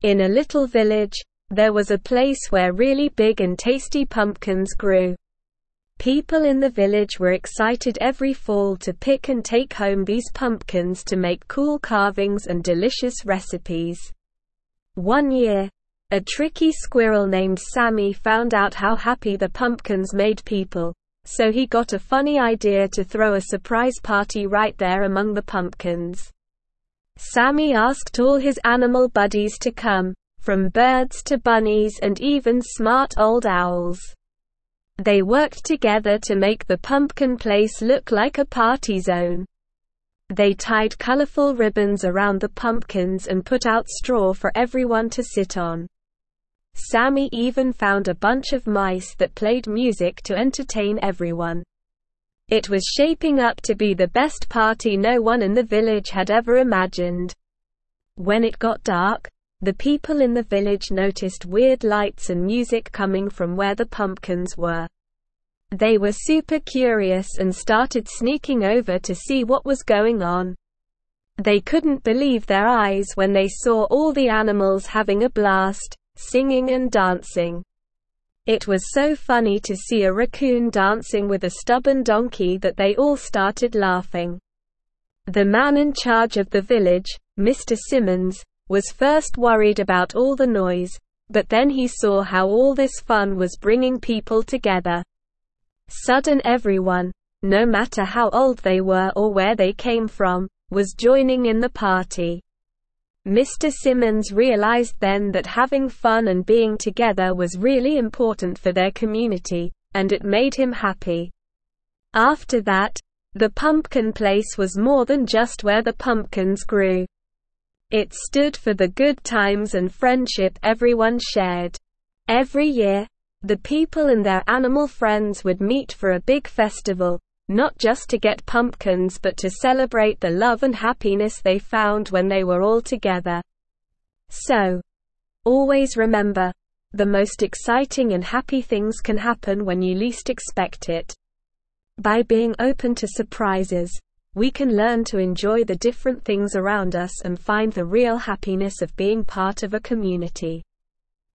In a little village, there was a place where really big and tasty pumpkins grew. People in the village were excited every fall to pick and take home these pumpkins to make cool carvings and delicious recipes. One year, a tricky squirrel named Sammy found out how happy the pumpkins made people, so he got a funny idea to throw a surprise party right there among the pumpkins. Sammy asked all his animal buddies to come, from birds to bunnies and even smart old owls. They worked together to make the pumpkin place look like a party zone. They tied colorful ribbons around the pumpkins and put out straw for everyone to sit on. Sammy even found a bunch of mice that played music to entertain everyone. It was shaping up to be the best party no one in the village had ever imagined. When it got dark, the people in the village noticed weird lights and music coming from where the pumpkins were. They were super curious and started sneaking over to see what was going on. They couldn't believe their eyes when they saw all the animals having a blast, singing and dancing. It was so funny to see a raccoon dancing with a stubborn donkey that they all started laughing. The man in charge of the village, Mr. Simmons, was first worried about all the noise, but then he saw how all this fun was bringing people together. Suddenly everyone, no matter how old they were or where they came from, was joining in the party. Mr. Simmons realized then that having fun and being together was really important for their community, and it made him happy. After that, the pumpkin place was more than just where the pumpkins grew. It stood for the good times and friendship everyone shared. Every year, the people and their animal friends would meet for a big festival, not just to get pumpkins but to celebrate the love and happiness they found when they were all together. So, always remember, the most exciting and happy things can happen when you least expect it. By being open to surprises, we can learn to enjoy the different things around us and find the real happiness of being part of a community.